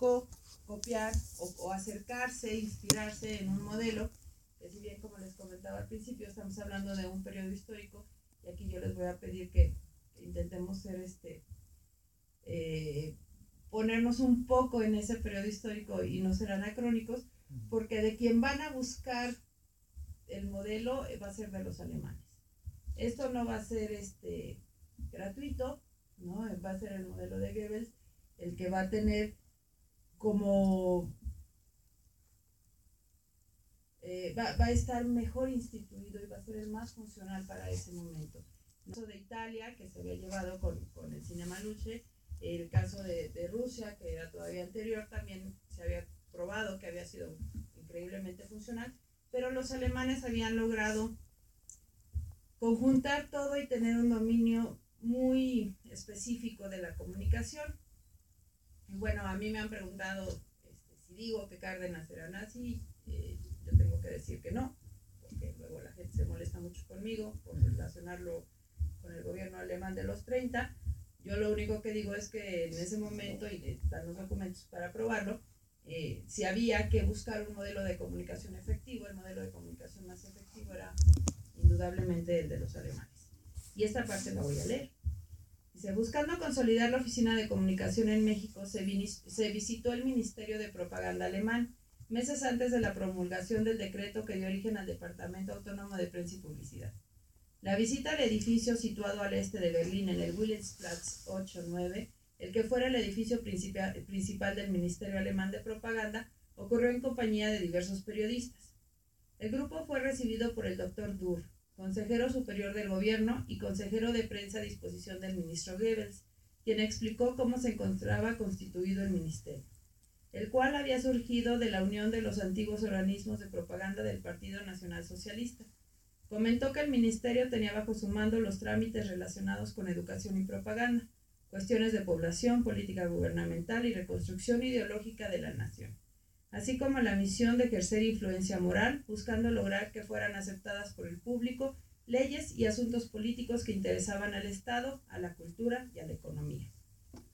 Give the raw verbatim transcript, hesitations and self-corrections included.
poco copiar o, o acercarse, inspirarse en un modelo, que si bien como les comentaba al principio, estamos hablando de un periodo histórico, y aquí yo les voy a pedir que, que intentemos ser este, eh, ponernos un poco en ese periodo histórico y no ser anacrónicos, porque de quien van a buscar el modelo va a ser de los alemanes. Esto no va a ser este, gratuito, ¿no? Va a ser el modelo de Goebbels el que va a tener como eh, va, va a estar mejor instituido y va a ser el más funcional para ese momento. El caso de Italia, que se había llevado con, con el Cinema Luce, el caso de, de Rusia, que era todavía anterior, también se había probado que había sido increíblemente funcional, pero los alemanes habían logrado conjuntar todo y tener un dominio muy específico de la comunicación. Y bueno, a mí me han preguntado este, si digo que Cárdenas era nazi, eh, yo tengo que decir que no, porque luego la gente se molesta mucho conmigo por relacionarlo con el gobierno alemán de los treinta. Yo lo único que digo es que en ese momento, y están los documentos para probarlo, eh, si había que buscar un modelo de comunicación efectivo, el modelo de comunicación más efectivo era indudablemente el de los alemanes. Y esta parte la voy a leer. Dice, buscando consolidar la oficina de comunicación en México, se, vin- se visitó el Ministerio de Propaganda alemán, meses antes de la promulgación del decreto que dio origen al Departamento Autónomo de Prensa y Publicidad. La visita al edificio situado al este de Berlín, en el Wilhelmsplatz ocho nueve, el que fuera el edificio principal, principal del Ministerio Alemán de Propaganda, ocurrió en compañía de diversos periodistas. El grupo fue recibido por el doctor Durr, consejero superior del gobierno y consejero de prensa a disposición del ministro Goebbels, quien explicó cómo se encontraba constituido el ministerio, el cual había surgido de la unión de los antiguos organismos de propaganda del Partido Nacional Socialista. Comentó que el ministerio tenía bajo su mando los trámites relacionados con educación y propaganda, cuestiones de población, política gubernamental y reconstrucción ideológica de la nación, así como la misión de ejercer influencia moral, buscando lograr que fueran aceptadas por el público leyes y asuntos políticos que interesaban al Estado, a la cultura y a la economía.